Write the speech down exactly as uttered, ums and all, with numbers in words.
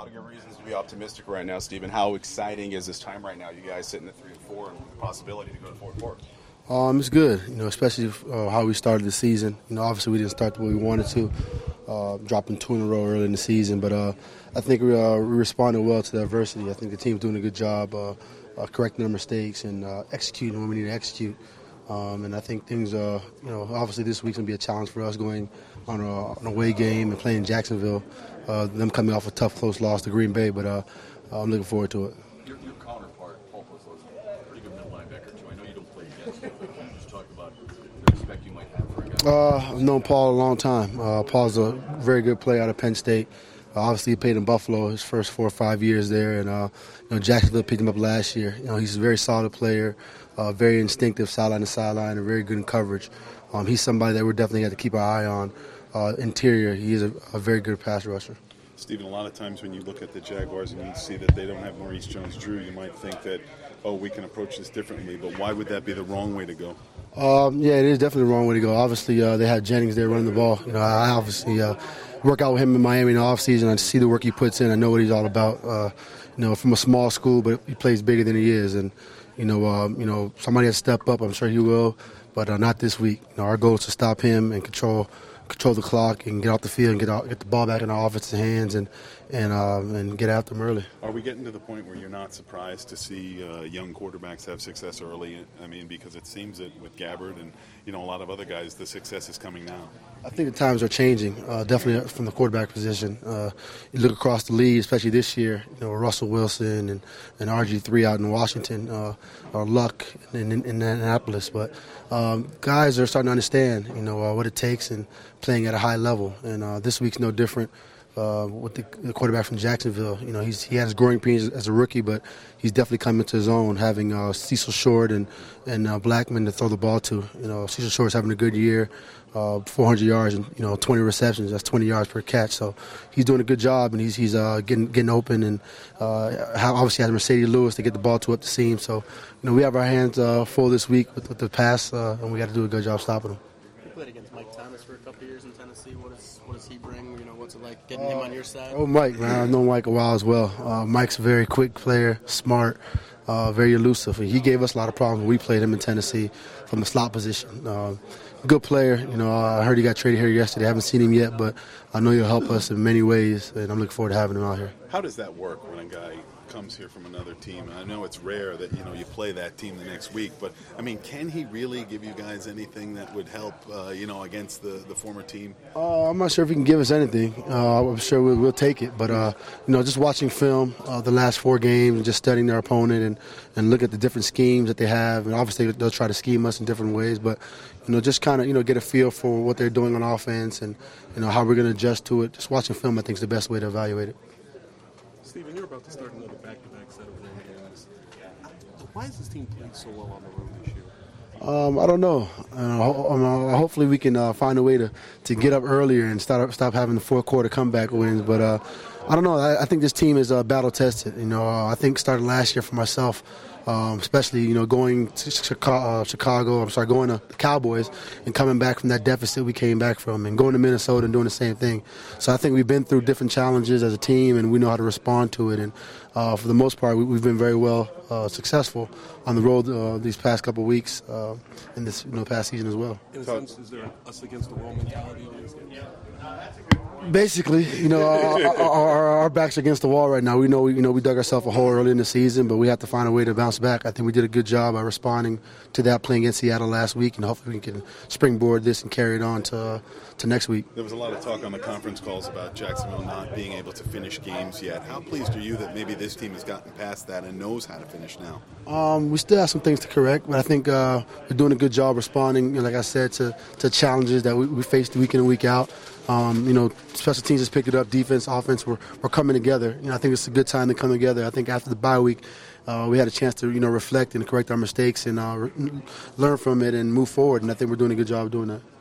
lot of good reasons to be optimistic right now, Stephen. How exciting is this time right now? You guys sitting at three and four, and the possibility to go to four and four. Um, it's good, you know, especially uh, how we started the season. You know, obviously we didn't start the way we wanted to, uh, dropping two in a row early in the season. But uh, I think we, uh, we responded well to the adversity. I think the team's doing a good job uh, uh, correcting their mistakes and uh, executing when we need to execute. Um, and I think things, uh, you know, obviously this week's going to be a challenge for us going on a, an away game and playing Jacksonville, uh, them coming off a tough, close loss to Green Bay. But uh, I'm looking forward to it. Your, your counterpart, Paul Posluszny, a pretty good middle linebacker, too. I know you don't play against him, but can you just talk about the respect you might have for a guy? Uh, I've known Paul a long time. Uh, Paul's a very good player out of Penn State. Uh, obviously, he played in Buffalo his first four or five years there, and uh, you know, Jacksonville picked him up last year. You know, he's a very solid player, uh, very instinctive sideline to sideline, and very good in coverage. Um, he's somebody that we're definitely got to keep our eye on. Uh, interior, he is a, a very good pass rusher. Stephen, a lot of times when you look at the Jaguars and you see that they don't have Maurice Jones-Drew, you might think that, oh, we can approach this differently. But why would that be the wrong way to go? Um, yeah, it is definitely the wrong way to go. Obviously, uh, they had Jennings there running the ball. You know, I obviously uh, work out with him in Miami in the offseason. I see the work he puts in. I know what he's all about. Uh, you know, from a small school, but he plays bigger than he is. And, you know, um, you know, somebody has to step up. I'm sure he will, but uh, not this week. You know, our goal is to stop him and control control the clock and get off the field and get out, get the ball back in our offensive hands and and um, and get after them early. Are we getting to the point where you're not surprised to see uh, young quarterbacks have success early? I mean, because it seems that with Gabbard and you know a lot of other guys, the success is coming now. I think the times are changing, uh, definitely from the quarterback position. Uh, you look across the league, especially this year, you know, Russell Wilson and, and R G three out in Washington, uh, or Luck in, in, in Indianapolis. But um, guys are starting to understand, you know, uh, what it takes and playing at a high level. And uh, this week's no different. Uh, with the, the quarterback from Jacksonville, you know, he's he had his growing pains as a rookie, but he's definitely come into his own, having uh, Cecil Short and and uh, Blackman to throw the ball to. You know, Cecil Short's having a good year, uh, four hundred yards and you know twenty receptions. That's twenty yards per catch. So he's doing a good job, and he's he's uh, getting getting open, and uh, obviously has Mercedes Lewis to get the ball to up the seam. So you know, we have our hands uh, full this week with, with the pass, uh, and we got to do a good job stopping him. You played against Mike Thomas for a couple of years in Tennessee. What is what does he bring? You know, what's it like getting uh, him on your side? Oh, Mike, man, I've known Mike a while as well. Uh, Mike's a very quick player, smart, uh, very elusive. He gave us a lot of problems when we played him in Tennessee from the slot position. Uh, good player. You know, I heard he got traded here yesterday. I haven't seen him yet, but I know he'll help us in many ways, and I'm looking forward to having him out here. How does that work when a guy comes here from another team? And I know it's rare that you know you play that team the next week, but I mean, can he really give you guys anything that would help uh, you know against the, the former team? Uh, I'm not sure if he can give us anything. Uh, I'm sure we'll, we'll take it, but uh, you know, just watching film uh, the last four games and just studying their opponent and and look at the different schemes that they have, and obviously they'll try to scheme us in different ways, but you know, just kind of you know get a feel for what they're doing on offense and you know how we're going to adjust to it. Just watching film, I think, is the best way to evaluate it. Stephen, you're about to start another back-to-back set of road games. Why is this team playing so well on the road this year? Um, I don't know. Uh, ho- uh, hopefully we can uh, find a way to, to get up earlier and start stop having the fourth quarter comeback wins. But uh, I don't know. I, I think this team is uh, battle tested. You know, uh, I think starting last year for myself, um, especially you know going to Chicago, uh, Chicago. I'm sorry, going to the Cowboys and coming back from that deficit we came back from, and going to Minnesota and doing the same thing. So I think we've been through different challenges as a team, and we know how to respond to it. And uh, for the most part, we, we've been very well uh, successful on the road uh, these past couple of weeks uh, in this you know past season as well. In a sense, is there us against the wall mentality on these games? Basically, you know, our, our, our backs are against the wall right now. We know, you know, we dug ourselves a hole early in the season, but we have to find a way to bounce back. I think we did a good job by responding to that playing against Seattle last week, and hopefully we can springboard this and carry it on to uh, to next week. There was a lot of talk on the conference calls about Jacksonville not being able to finish games yet. How pleased are you that maybe this team has gotten past that and knows how to finish now? Um, we still have some things to correct, but I think uh, we're doing a good job responding, you know, like I said, to, to challenges that we, we face week in and week out. Um, you know, special teams has picked it up, defense, offense, we're, we're coming together. You know, I think it's a good time to come together. I think after the bye week, uh, we had a chance to, you know, reflect and correct our mistakes and uh, learn from it and move forward, and I think we're doing a good job of doing that.